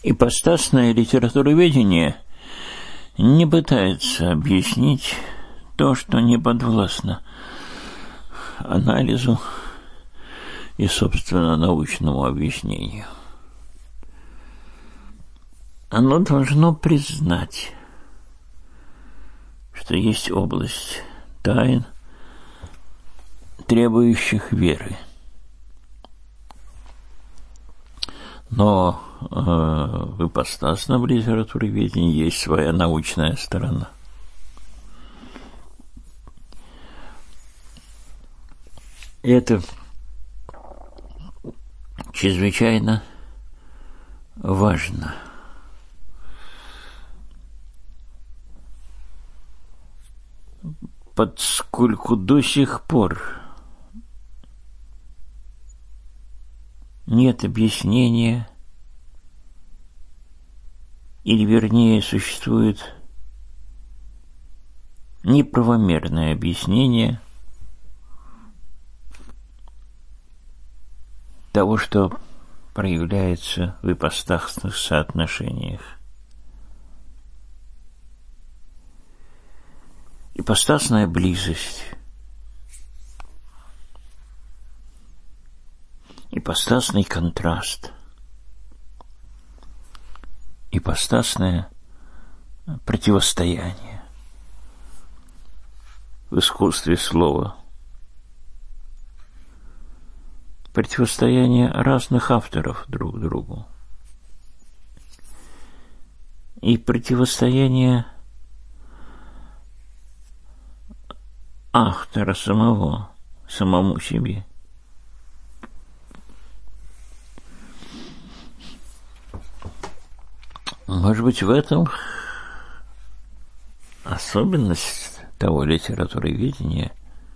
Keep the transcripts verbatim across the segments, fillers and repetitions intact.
Ипостасное литературоведение не пытается объяснить то, что не подвластно анализу и, собственно, научному объяснению. Оно должно признать, что есть область тайн, требующих веры. Но э, в ипостасном литературоведении есть своя научная сторона. И это чрезвычайно важно. Поскольку до сих пор нет объяснения, или, вернее, существует неправомерное объяснение того, что проявляется в ипостасных соотношениях. Ипостасная близость, ипостасный контраст, ипостасное противостояние в искусстве слова, противостояние разных авторов друг другу и противостояние автора самого, самому себе. Может быть, в этом особенность того литературоведения,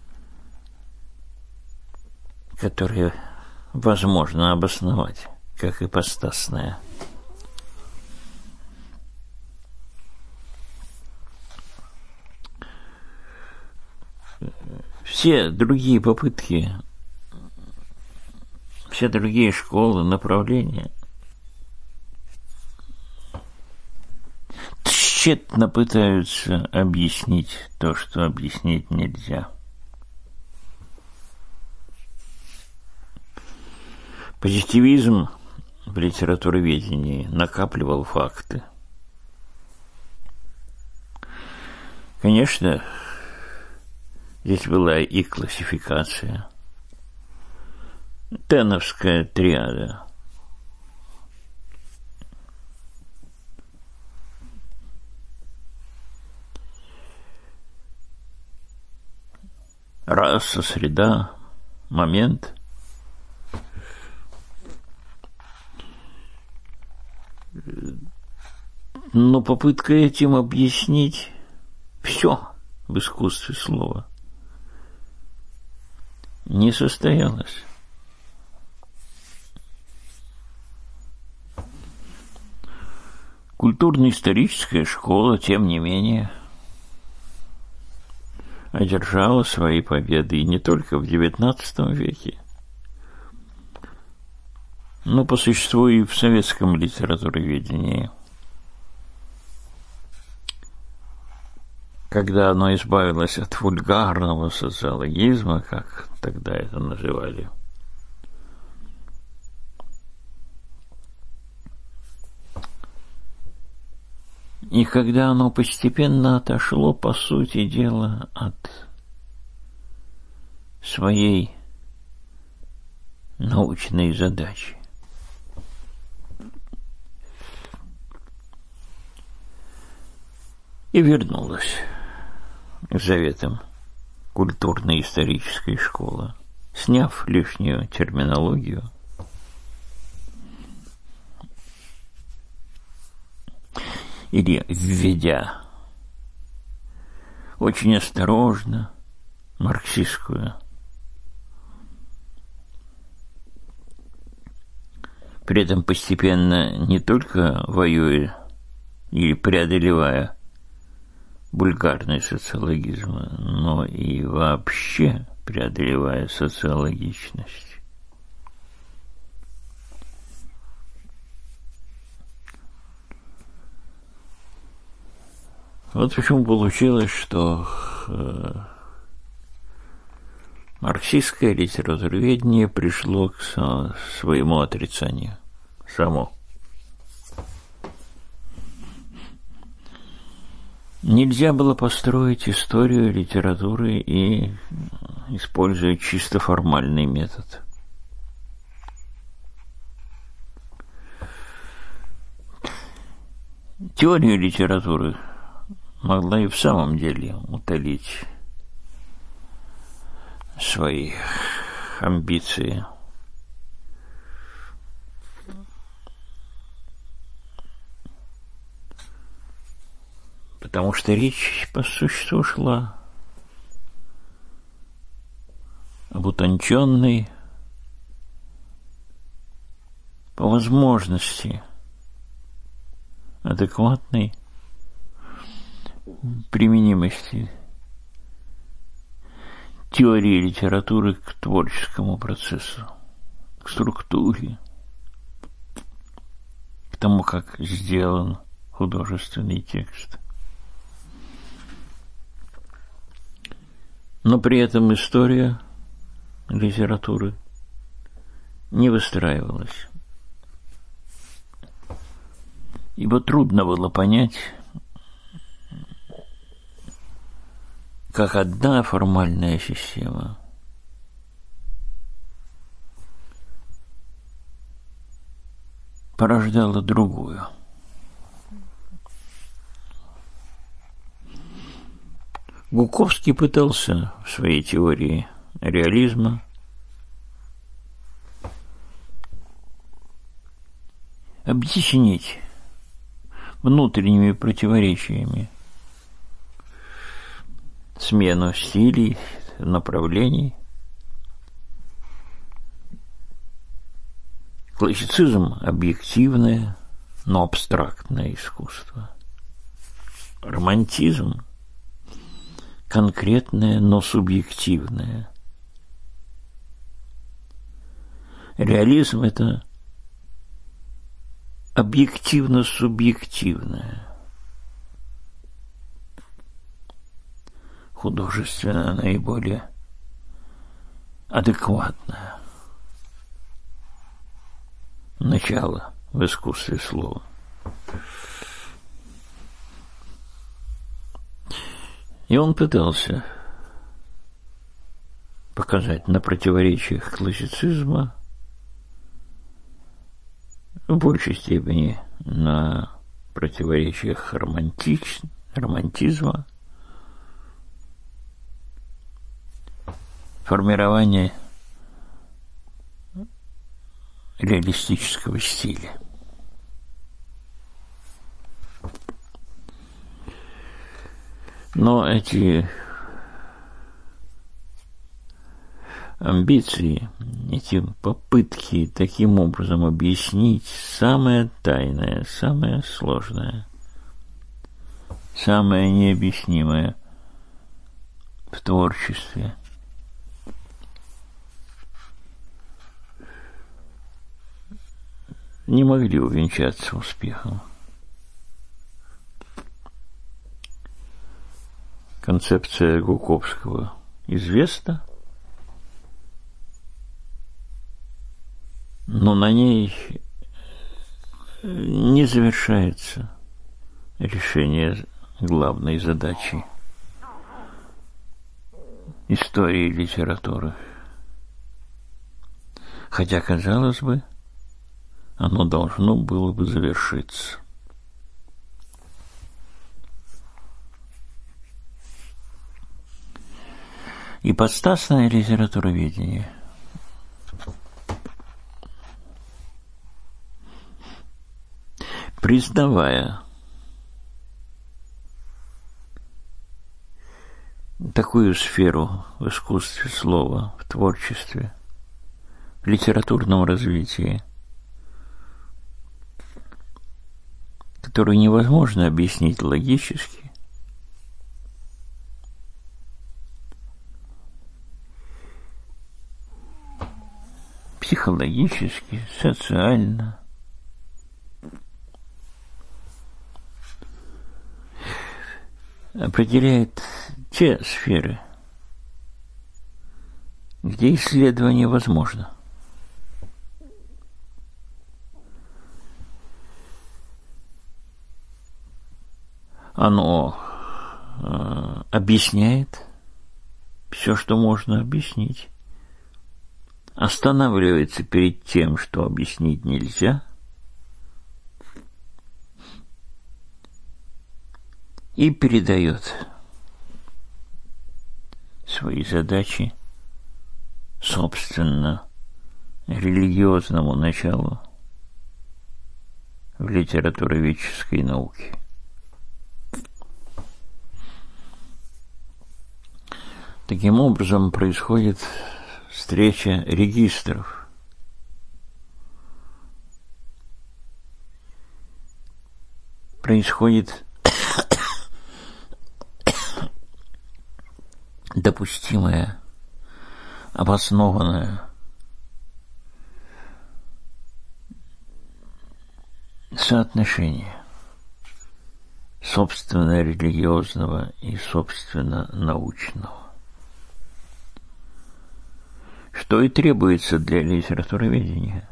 которое возможно обосновать как ипостасное. Все другие попытки, все другие школы, направления тщетно пытаются объяснить то, что объяснить нельзя. Позитивизм в литературоведении накапливал факты. Конечно, здесь была и классификация. Теновская триада. Раса, среда, момент. Но попытка этим объяснить все в искусстве слова не состоялась. Культурно-историческая школа, тем не менее, одержала свои победы и не только в девятнадцатом веке, но по существу и в советском литературоведении. Когда оно избавилось от вульгарного социологизма, как тогда это называли, и когда оно постепенно отошло, по сути дела, от своей научной задачи. И вернулось к заветам культурно-исторической школы, сняв лишнюю терминологию, или введя очень осторожно марксистскую, при этом постепенно не только воюя или преодолевая вульгарный социологизм, но и вообще преодолевая социологичность. Вот почему получилось, что э, марксистское литературоведение пришло к со, своему отрицанию само. Нельзя было построить историю литературы и используя чисто формальный метод. Теорию литературы могла и в самом деле утолить свои амбиции. Потому что речь по существу шла об утонченной, по возможности, адекватной применимости теории литературы к творческому процессу, к структуре, к тому, как сделан художественный текст. Но при этом история литературы не выстраивалась. Ибо трудно было понять, как одна формальная система порождала другую. Гуковский пытался в своей теории реализма объяснить внутренними противоречиями смену стилей, направлений. Классицизм – объективное, но абстрактное искусство. Романтизм – конкретное, но субъективное. Реализм – это объективно-субъективное. Художественно наиболее адекватное начало в искусстве слова. И он пытался показать на противоречиях классицизма, в большей степени на противоречиях романтич... романтизма, формирование реалистического стиля. Но эти амбиции, эти попытки таким образом объяснить самое тайное, самое сложное, самое необъяснимое в творчестве, не могли увенчаться успехом. Концепция Гуковского известна, но на ней не завершается решение главной задачи истории литературы. Хотя, казалось бы, оно должно было бы завершиться. Ипостасное литературоведение признавая такую сферу в искусстве слова, в творчестве, в литературном развитии, которую невозможно объяснить логически, психологически, социально. определяет те сферы, где исследование возможно. Оно э, объясняет все, что можно объяснить, останавливается перед тем, что объяснить нельзя, и передает свои задачи собственно религиозному началу в литературоведческой науке. Таким образом происходит встреча регистров. Происходит допустимое, обоснованное соотношение собственно религиозного и собственно научного, что и требуется для литературоведения.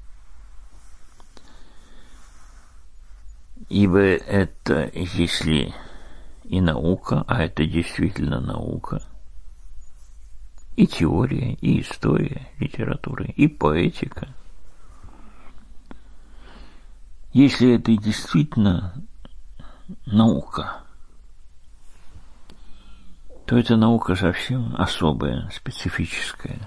Ибо это, если и наука, а это действительно наука, и теория, и история литературы, и поэтика. Если это действительно наука, то это наука совсем особая, специфическая.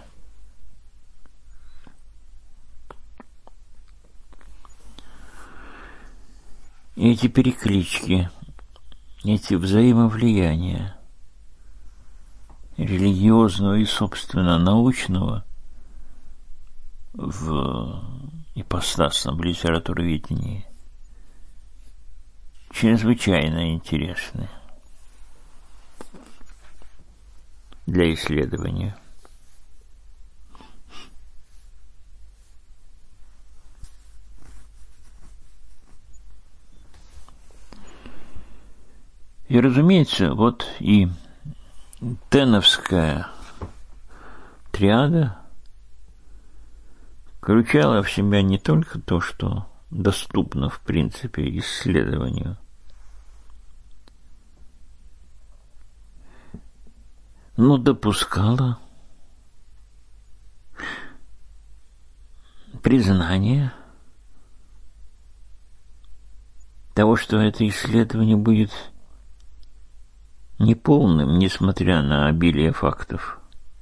И эти переклички, эти взаимовлияния религиозного и, собственно, научного в ипостасном литературоведении чрезвычайно интересны для исследования. И, разумеется, вот и Теновская триада включала в себя не только то, что доступно, в принципе, исследованию, но допускала признание того, что это исследование будет неполным, несмотря на обилие фактов.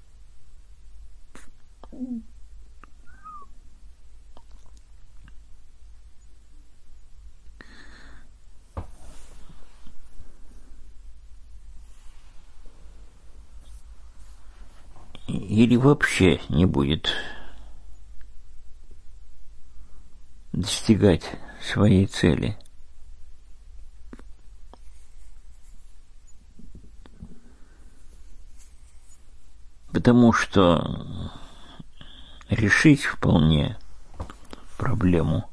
Или вообще не будет достигать своей цели. Потому что решить вполне проблему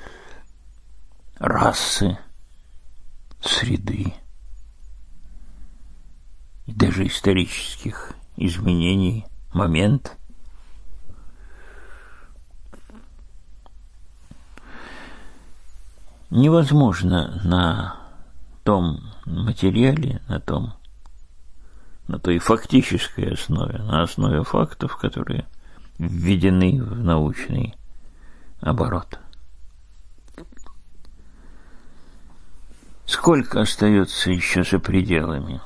расы, среды и даже исторических изменений, момент невозможно на том материале, на том на той фактической основе, на основе фактов, которые введены в научный оборот. Сколько остается еще за пределами?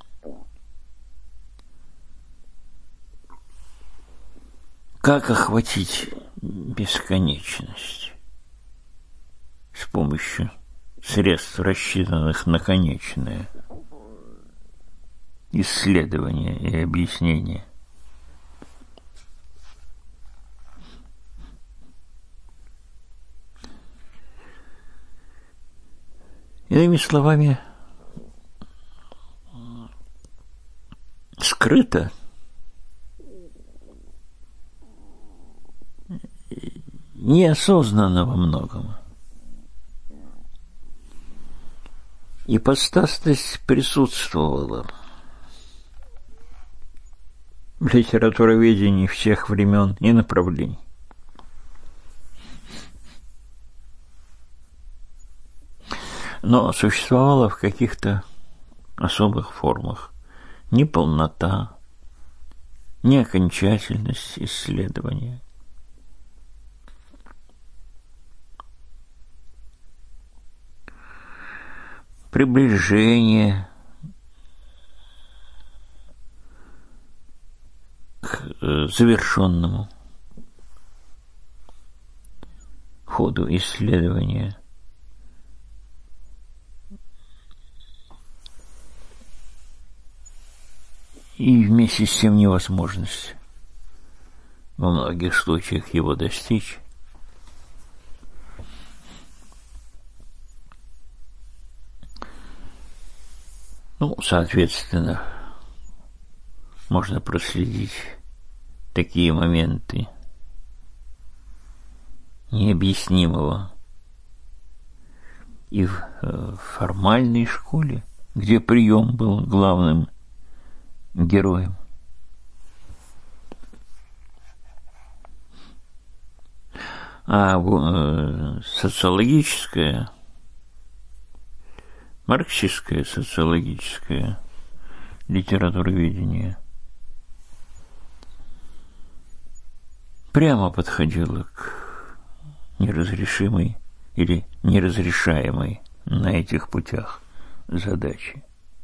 Как охватить бесконечность с помощью средств, рассчитанных на конечное исследование и объяснение? Иными словами, скрыто неосознанно во многом Ипостасность присутствовала в литературоведении всех времен и направлений. Но существовала в каких-то особых формах неполнота, неокончательность исследования. Приближение к завершенному ходу исследования. И вместе с тем невозможность во многих случаях его достичь. Ну, соответственно, можно проследить такие моменты необъяснимого и в э, формальной школе, где прием был главным героем. А э, социологическое, марксистское социологическое литературоведение прямо подходило к неразрешимой или неразрешаемой на этих путях задаче.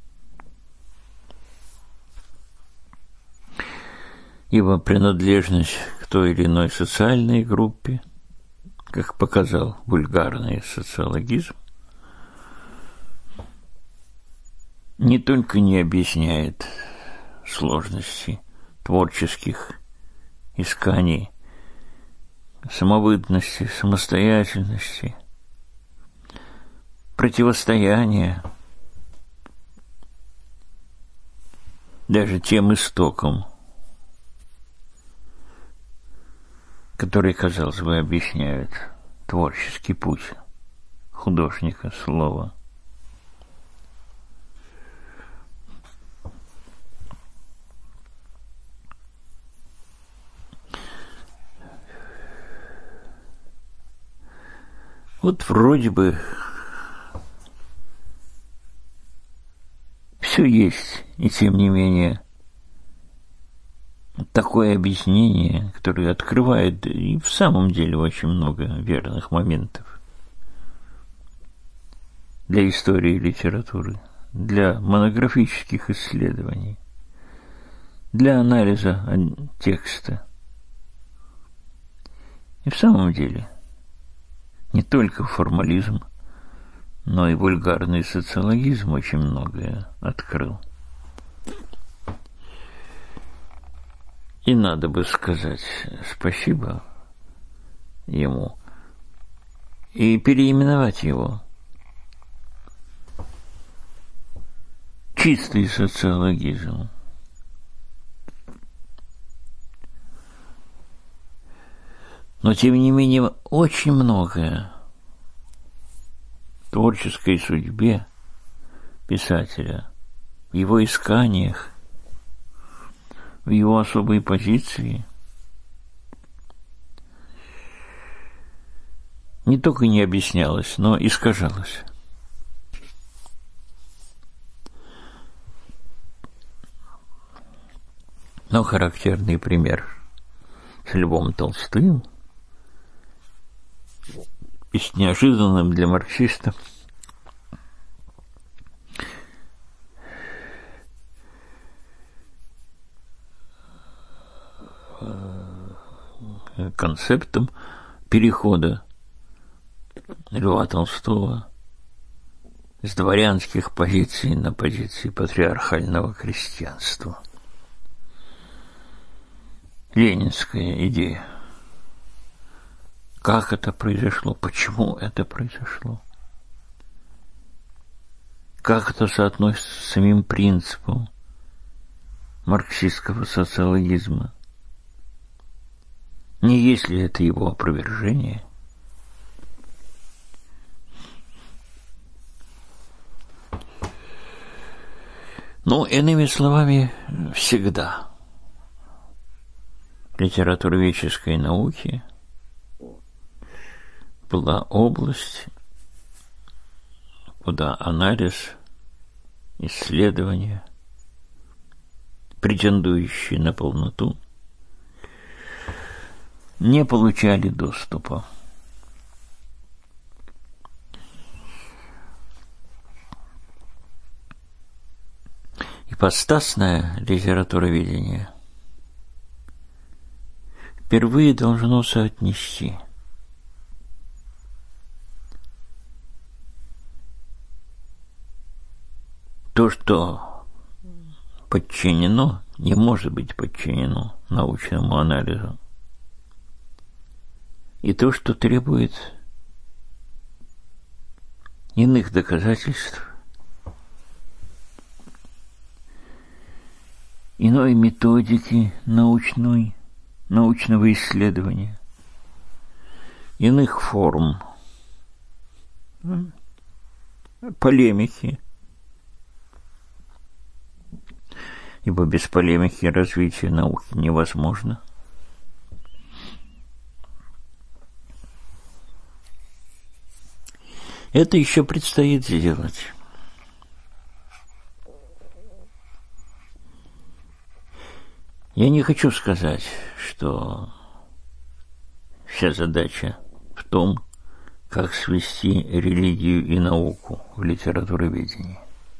Ибо принадлежность к той или иной социальной группе, как показал вульгарный социологизм, не только не объясняет сложности творческих исканий, самобытности, самостоятельности, противостояния даже тем истокам, которые, казалось бы, объясняют творческий путь художника слова. Вот вроде бы все есть, и тем не менее такое объяснение, которое открывает и в самом деле очень много верных моментов для истории и литературы, для монографических исследований, для анализа текста. И в самом деле не только формализм, но и вульгарный социологизм очень многое открыл. И надо бы сказать спасибо ему и переименовать его. Чистый социологизм. Но, тем не менее, очень многое в творческой судьбе писателя, в его исканиях, в его особой позиции не только не объяснялось, но искажалось. Но характерный пример с Львом Толстым и с неожиданным для марксиста концептом перехода Льва Толстого с дворянских позиций на позиции патриархального крестьянства. Ленинская идея. Как это произошло? Почему это произошло? Как это соотносится с самим принципом марксистского социологизма? Не есть ли это его опровержение? Ну, иными словами, всегда литературоведческой науки была область, куда анализ, исследования, претендующие на полноту, не получали доступа. Ипостасное литературоведение впервые должно соотнести то, что подчинено, не может быть подчинено научному анализу, и то, что требует иных доказательств, иной методики научной, научного исследования, иных форм, полемики, ибо без полемики развитие науки невозможно. Это еще предстоит сделать. Я не хочу сказать, что вся задача в том, как свести религию и науку в литературоведении.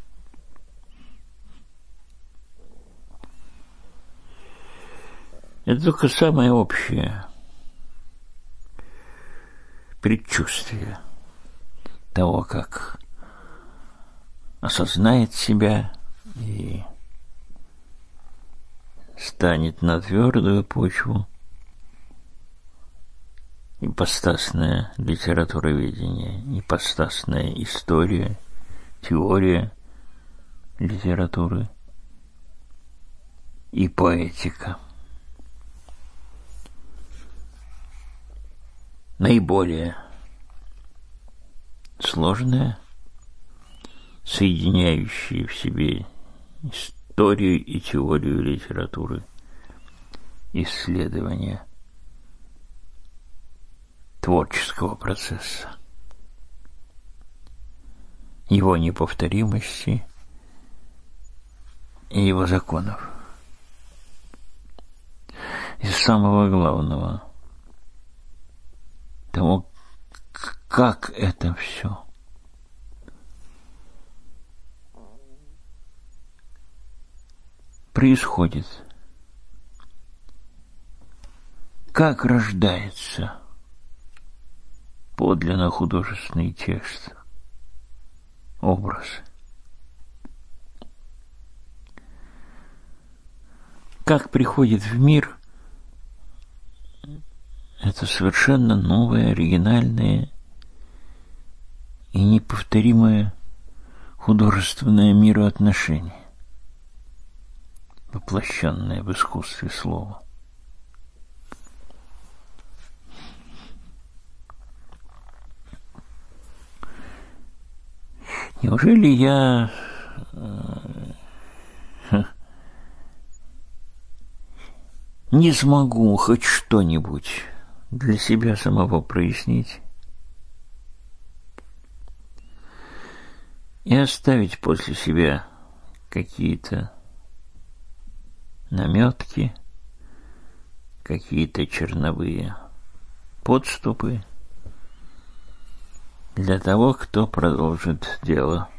Это только самое общее предчувствие того, как осознает себя и станет на твердую почву ипостасное литературоведение, ипостасная история, теория литературы и поэтика. Наиболее сложное, соединяющее в себе историю и теорию литературы, исследования творческого процесса, его неповторимости и его законов. И самого главного – того, как это все происходит, как рождается подлинно художественный текст, образ, как приходит в мир это совершенно новое, оригинальное и неповторимое художественное мироотношение, воплощенное в искусстве слова. Неужели я не смогу хоть что-нибудь для себя самого прояснить и оставить после себя какие-то наметки, какие-то черновые подступы для того, кто продолжит дело